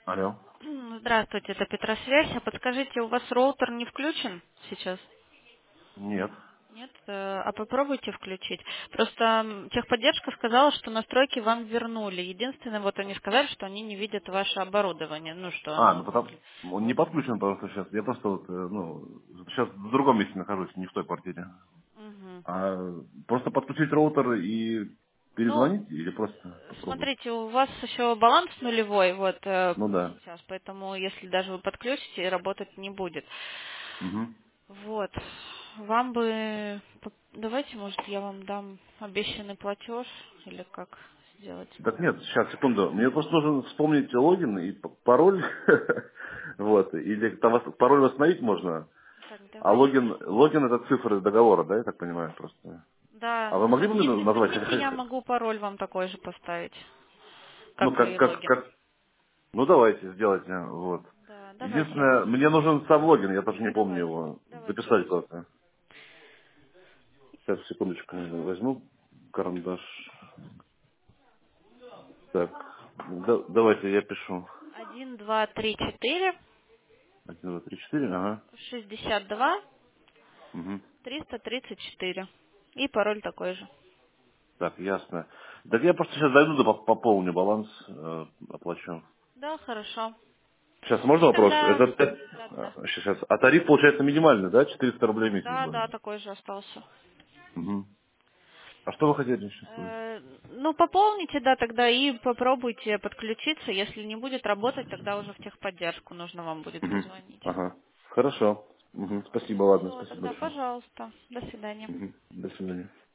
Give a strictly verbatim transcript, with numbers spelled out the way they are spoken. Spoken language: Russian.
Алло. М, Здравствуйте, это Петросвязь. А подскажите, у вас роутер не включен сейчас? Нет. Нет? Э, А попробуйте включить. Просто м, техподдержка сказала, что настройки вам вернули. Единственное, вот они сказали, что они не видят ваше оборудование. Ну, что А, ну оно... потом он не Вот. подключен просто сейчас. Я просто вот, э, ну, сейчас в другом месте нахожусь, не в той квартире. Мгм. А просто подключить роутер и Ну, перезвонить или просто попробовать? смотрите, у вас еще баланс нулевой вот э, Ну да. сейчас, поэтому если даже вы подключите, работать не будет. Угу. Вот. Вам бы... п- Давайте, может, я вам дам обещанный платеж или как сделать? Так нет, сейчас, секунду. Мне просто нужно вспомнить логин и п- пароль. Вот. Или там вос- пароль восстановить можно. Так, А давайте. логин, логин это цифры договора, да, я так понимаю просто. Да, А вы могли бы мне если назвать, хотите, хотя- я хотя- могу пароль вам такой же поставить, ну, как как, и как, логин. как Ну, давайте, сделайте, вот. Да, давайте. Единственное, мне нужен сам логин, я тоже не помню Давайте. его. Давайте. Записать куда-то. Сейчас, секундочку, Угу. возьму карандаш. Так, да- давайте, я пишу. Один, два, три, четыре, Один, два, три, четыре, ага. шестьдесят два, Угу. триста тридцать четыре. И пароль такой же. Так, ясно. Так я просто сейчас дойду, да поп- пополню баланс, э, оплачу. Да, хорошо. Сейчас, можно И вопрос? тогда... Это, Да, да, да. э, сейчас, а тариф получается минимальный, да? четыреста рублей в месяц Да, будет. да, такой же остался. Угу. А что вы хотели сейчас сказать? Э, Ну, пополните, да, тогда и попробуйте подключиться. Если не будет работать, тогда уже в техподдержку нужно вам будет Угу. позвонить. Ага. Хорошо. Угу. Спасибо, ладно, Все, спасибо тогда, большое. пожалуйста. До свидания. Мгм. До свидания.